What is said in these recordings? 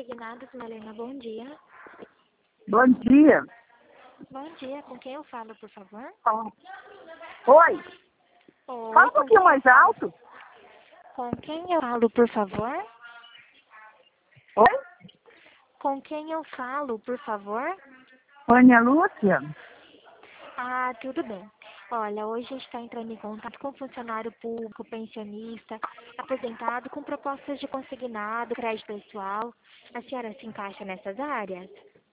Consignados, Malena, bom dia. Bom dia. Bom dia, com quem eu falo, por favor? Oi. Oi, Fala um com pouquinho quem eu mais falo? alto. Com quem eu falo, por favor? Oi? Com quem eu falo, por favor? Vânia Lúcia. Ah, tudo bem. Olha, hoje a gente está entrando em contato com funcionário público, pensionista, aposentado, com propostas de consignado, crédito pessoal. A senhora se encaixa nessas áreas?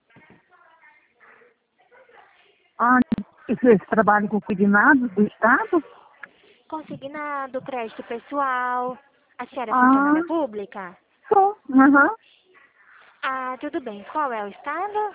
Ah, vocês trabalham com consignados do Estado? Consignado, crédito pessoal. A senhora é Ah, funcionária pública? sou. Aham. Ah, tudo bem. Qual é o estado?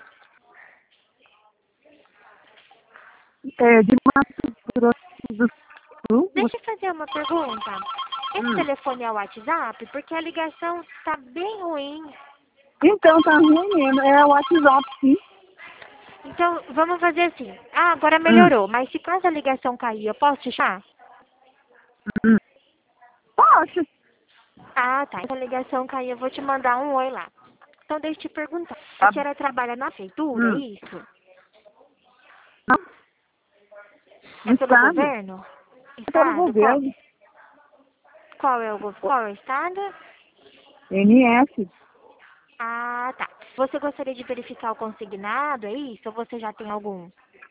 É de Mato Grosso do Sul. Deixa eu fazer uma pergunta. Esse Hum. telefone é o WhatsApp? Porque a ligação está bem ruim. Então, tá ruim mesmo. É o WhatsApp, sim. Então, vamos fazer assim. Ah, agora Hum. melhorou. Mas se caso a ligação cair, eu posso te chamar? Hum. Posso. Ah, tá. Se a ligação cair, eu vou te mandar um oi lá. Então, deixa eu te perguntar. A Tá. senhora trabalha na prefeitura, é Hum. isso? Não, É no pelo Estado. governo? É pelo Estado? Qual, governo. qual é qual é o estado? NS. Ah, tá. Você gostaria de verificar o consignado, é isso? Ou você já tem algum?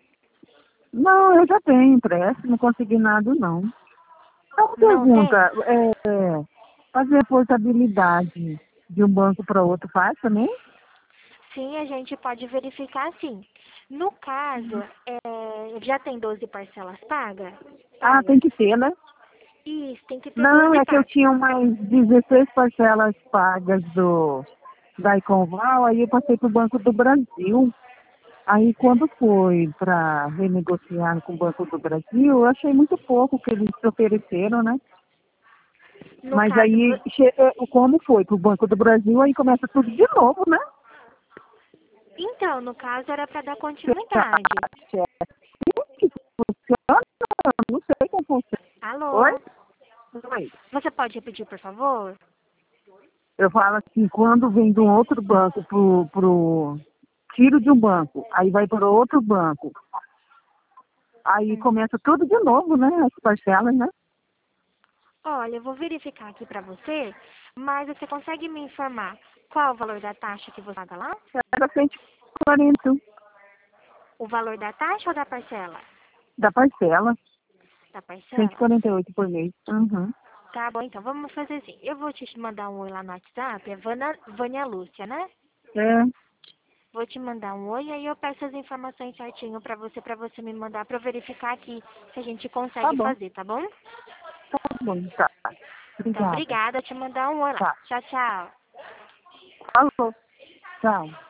Não, eu já tenho empréstimo, não consegui nada, não. Uma Não pergunta, tem? fazer portabilidade de um banco para outro faz também? Sim, a gente pode verificar sim. No caso, já tem 12 parcelas pagas? Ah, Pagas. tem que ter, né? Isso, tem que ter Não, 12 é que eu parcelas. tinha umas 16 parcelas pagas da Econval, aí eu passei para o Banco do Brasil. Aí quando foi para renegociar com o Banco do Brasil, eu achei muito pouco que eles ofereceram, né? No Mas caso, aí, como foi para o Banco do Brasil, aí começa tudo de novo, né? então, no caso era para dar continuidade. Funciona? Não sei como funciona. Oi? Alô? Oi. Você pode repetir, por favor? Eu falo assim, quando vem de um outro banco tiro de um banco, aí vai para outro banco, aí Hum. começa tudo de novo, né? As parcelas, né? Olha, eu vou verificar aqui para você, mas você consegue me informar qual o valor da taxa que você paga lá? Era 140 O valor da taxa ou da parcela? da parcela, Da cento e parcela? quarenta e oito por mês. Uhum. Tá bom, então vamos fazer assim. Eu vou te mandar um oi lá no WhatsApp, é Vânia Lúcia, né? É, Vou te mandar um oi, aí eu peço as informações certinho pra você me mandar pra eu verificar aqui se a gente tá consegue bom, fazer, tá bom? tá bom, tá. Então, Obrigada. obrigada, eu te mandar um oi lá. Tá. Tchau, tchau. Falou. Tchau.